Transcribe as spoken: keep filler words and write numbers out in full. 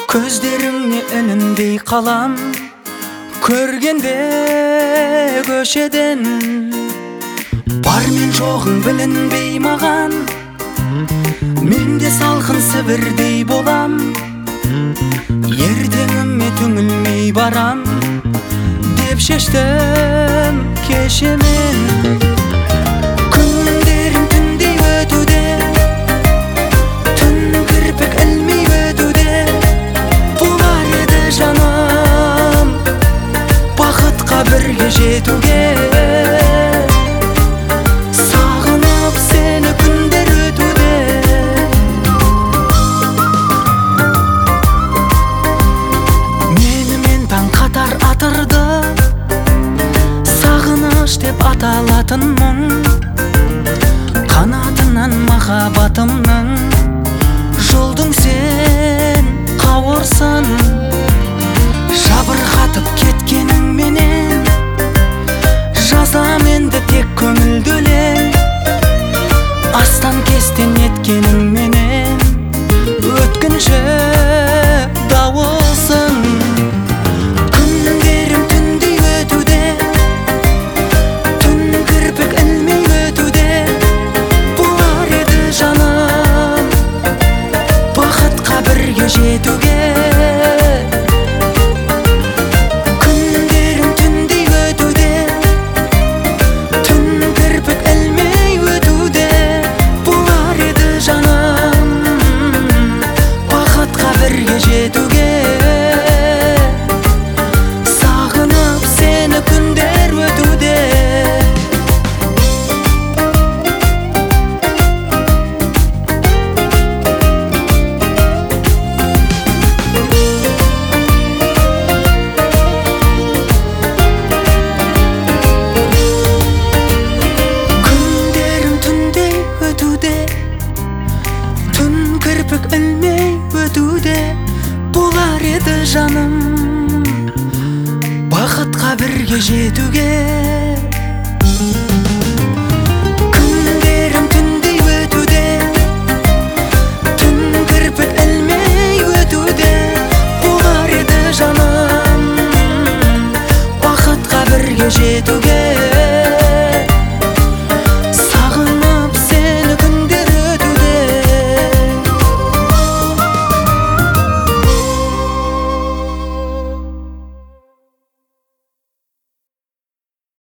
Көздеріңне ілінбей қалам, көргенде көшеден. Бар мен жоғың білінбей маған, менде салқын Сібірдей болам. Ертеңіме түңілмей барам деп шештім кеше мен. Күндерім түндей өтуде, түн кірпік ілмей өтуде. Болар еді жаным бақытқа бірге жетуге. Сағынып сені күндер өтуде. Менімен таң қатар атырды, сағыныш деп аталатын мұң. Қанатынан махаббатымның жолдың сен қауырсын. Жабырқатып кеткеніңменен жазам енді тек көңілді өлең. Астан кестен еткеніңменен өткінші дауылсың. Күндерім түндей өтуде, түн кірпік ілмей өтуде. Болар еді жаным бақытқа бірге жетуге. Күндерім түндей өтуде, түн кірпік ілмей өтуде. Болар еді жаным бақытқа бірге жетуге. Сағынып сені күндер өтуде. Күндерім түндей өтуде, түн кірпік ілмей өтуде. Болар еді жаным бақытқа бірге жетуге. Күндерім түндей өтуде, түн кірпік ілмей өтуде. Болар еді жаным бақытқа бірге жетуге.